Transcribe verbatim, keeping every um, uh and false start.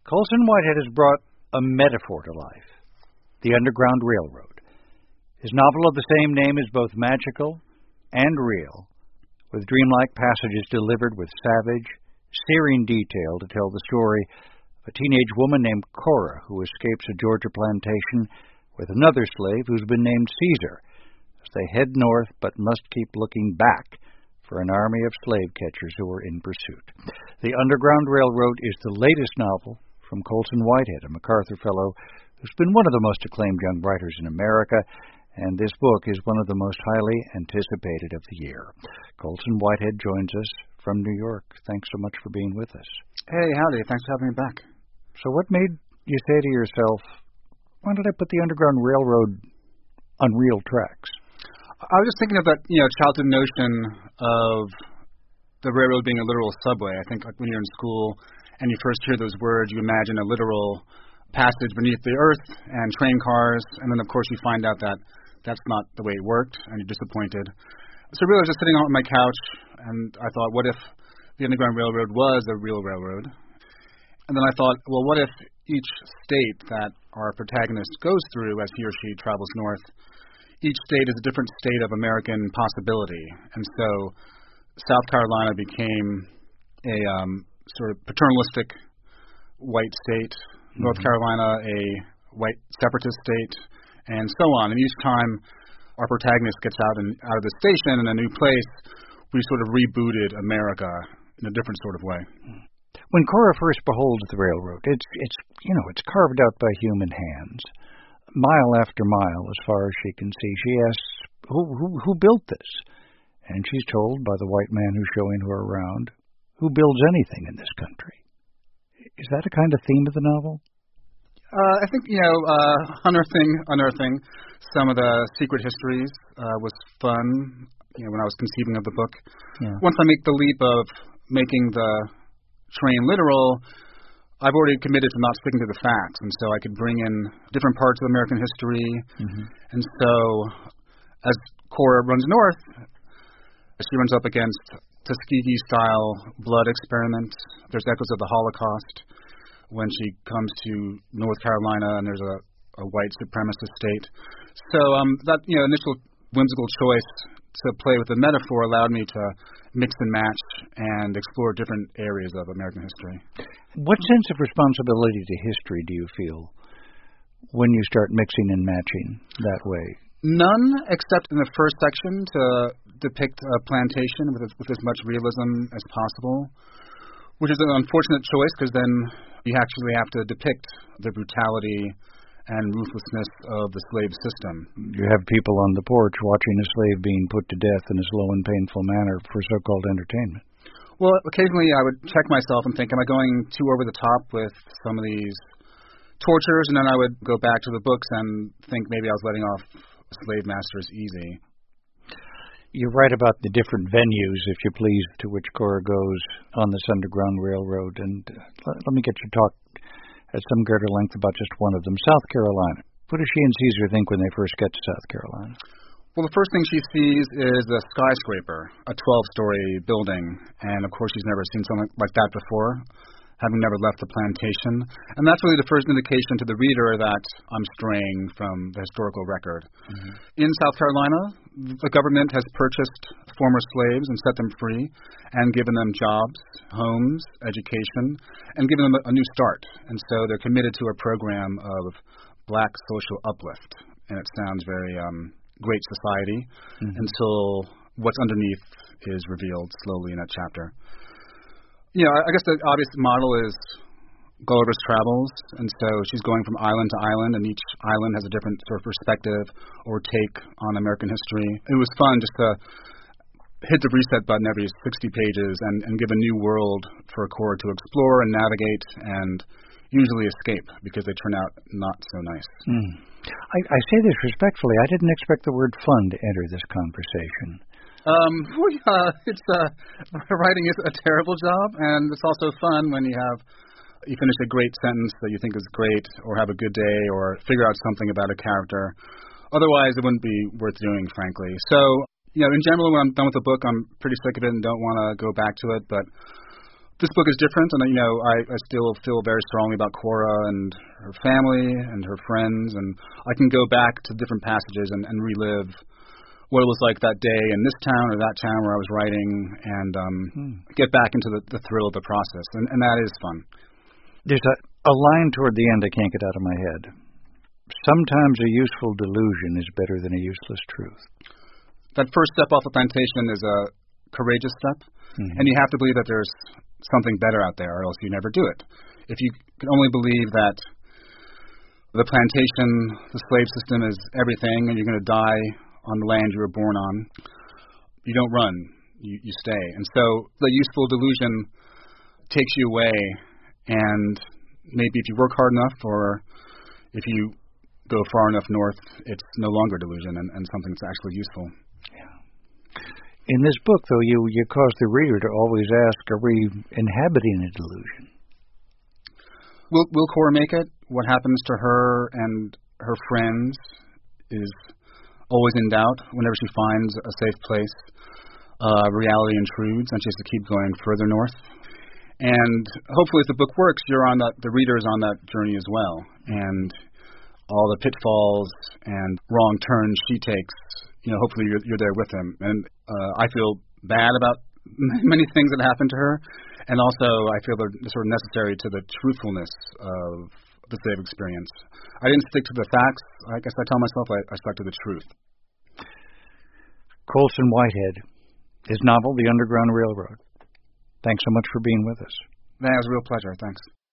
Colson Whitehead has brought a metaphor to life, the Underground Railroad. His novel of the same name is both magical and real, with dreamlike passages delivered with savage, searing detail to tell the story of a teenage woman named Cora who escapes a Georgia plantation with another slave who's been named Caesar, as they head north but must keep looking back for an army of slave catchers who are in pursuit. The Underground Railroad is the latest novel from Colson Whitehead, a MacArthur Fellow who's been one of the most acclaimed young writers in America, and this book is one of the most highly anticipated of the year. Colson Whitehead joins us from New York. Thanks so much for being with us. Hey, howdy. Thanks for having me back. So what made you say to yourself, why did I put the Underground Railroad on real tracks? I was just thinking of that, you know, childhood notion of the railroad being a literal subway. I think like when you're in school and you first hear those words, you imagine a literal passage beneath the earth and train cars, and then of course you find out that that's not the way it worked, and you're disappointed. So really I was just sitting on my couch, and I thought, what if the Underground Railroad was a real railroad? And then I thought, well, what if each state that our protagonist goes through as he or she travels north, each state is a different state of American possibility. And so South Carolina became a um, sort of paternalistic white state, mm-hmm. North Carolina a white separatist state, and so on. And each time our protagonist gets out and out of the station in a new place, we sort of rebooted America in a different sort of way. When Cora first beholds the railroad, it's it's you know it's carved out by human hands, mile after mile, as far as she can see. She asks, "Who who who built this?" And she's told by the white man who's showing her around, "Who builds anything in this country?" Is that a kind of theme of the novel? Uh, I think, you know, uh, unearthing, unearthing some of the secret histories uh, was fun, you know, when I was conceiving of the book. Yeah. Once I make the leap of making the train literal, I've already committed to not sticking to the facts, and so I could bring in different parts of American history. Mm-hmm. And so as Cora runs north, she runs up against Tuskegee-style blood experiments. There's echoes of the Holocaust. When she comes to North Carolina and there's a, a white supremacist state. So um, that you know initial whimsical choice to play with the metaphor allowed me to mix and match and explore different areas of American history. What sense of responsibility to history do you feel when you start mixing and matching that way? None, except in the first section to depict a plantation with, with as much realism as possible, which is an unfortunate choice because then you actually have to depict the brutality and ruthlessness of the slave system. You have people on the porch watching a slave being put to death in a slow and painful manner for so-called entertainment. Well, occasionally I would check myself and think, am I going too over the top with some of these tortures? And then I would go back to the books and think maybe I was letting off slave masters easy. You write about the different venues, if you please, to which Cora goes on this Underground Railroad. And uh, let, let me get you to talk at some greater length about just one of them, South Carolina. What does she and Caesar think when they first get to South Carolina? Well, the first thing she sees is a skyscraper, a twelve-story building. And, of course, she's never seen something like that before, having never left the plantation. And that's really the first indication to the reader that I'm straying from the historical record. Mm-hmm. In South Carolina, the government has purchased former slaves and set them free and given them jobs, homes, education, and given them a, a new start. And so they're committed to a program of black social uplift. And it sounds very um, great society mm-hmm. until what's underneath is revealed slowly in that chapter. You know, I guess the obvious model is Gulliver's Travels, and so she's going from island to island, and each island has a different sort of perspective or take on American history. It was fun just to hit the reset button every sixty pages and, and give a new world for Cora to explore and navigate and usually escape because they turn out not so nice. Mm. I, I say this respectfully. I didn't expect the word fun to enter this conversation. Um, well, yeah, it's uh, writing is a terrible job, and it's also fun when you have you finish a great sentence that you think is great, or have a good day, or figure out something about a character. Otherwise, it wouldn't be worth doing, frankly. So, you know, in general, when I'm done with the book, I'm pretty sick of it and don't want to go back to it. But This book is different, and you know, I, I still feel very strongly about Cora and her family and her friends, and I can go back to different passages and, and relive what it was like that day in this town or that town where I was writing, and um, hmm. get back into the, the thrill of the process, and, and that is fun. There's a, a line toward the end I can't get out of my head. Sometimes a useful delusion is better than a useless truth. That first step off the plantation is a courageous step, mm-hmm. and you have to believe that there's something better out there, or else you never do it. If you can only believe that the plantation, the slave system is everything, and you're going to die on the land you were born on, you don't run, you, you stay. And so the useful delusion takes you away, and maybe if you work hard enough, or if you go far enough north, it's no longer delusion and, and something that's actually useful. Yeah. In this book, though, you, you cause the reader to always ask, are we inhabiting a delusion? Will, will Cora make it? What happens to her and her friends is always in doubt. Whenever she finds a safe place, uh, reality intrudes, and she has to keep going further north. And hopefully, if the book works, you're on that. The reader is on that journey as well, and all the pitfalls and wrong turns she takes, you know, hopefully you're, you're there with him. And uh, I feel bad about many things that happened to her, and also I feel they're sort of necessary to the truthfulness of the slave experience. I didn't stick to the facts. I guess I tell myself I, I stuck to the truth. Colson Whitehead, his novel, The Underground Railroad. Thanks so much for being with us. That was a real pleasure. Thanks.